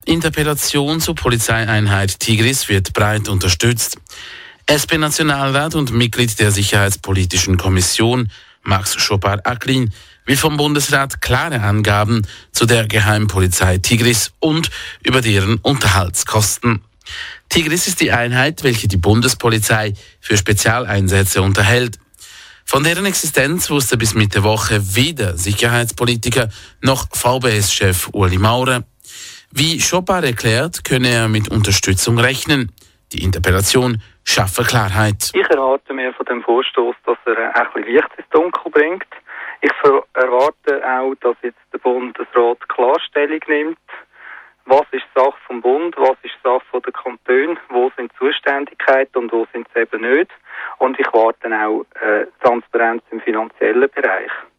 Interpellation zur Polizeieinheit Tigris wird breit unterstützt. SP-Nationalrat und Mitglied der Sicherheitspolitischen Kommission Max Chopard-Acklin will vom Bundesrat klare Angaben zu der Geheimpolizei Tigris und über deren Unterhaltskosten. Tigris ist die Einheit, welche die Bundespolizei für Spezialeinsätze unterhält. Von deren Existenz wusste bis Mitte Woche weder Sicherheitspolitiker noch VBS-Chef Ueli Maurer. Wie Chopard erklärt, könne er mit Unterstützung rechnen. Die Interpellation schaffe Klarheit. Ich erwarte mir von dem Vorstoß, dass er ein bisschen Licht ins Dunkel bringt. Ich erwarte auch, dass jetzt der Bundesrat Klarstellung nimmt. Was ist Sache vom Bund, was ist Sache von den Kantonen, wo sind Zuständigkeiten und wo sind sie eben nicht. Und ich warte auch Transparenz im finanziellen Bereich.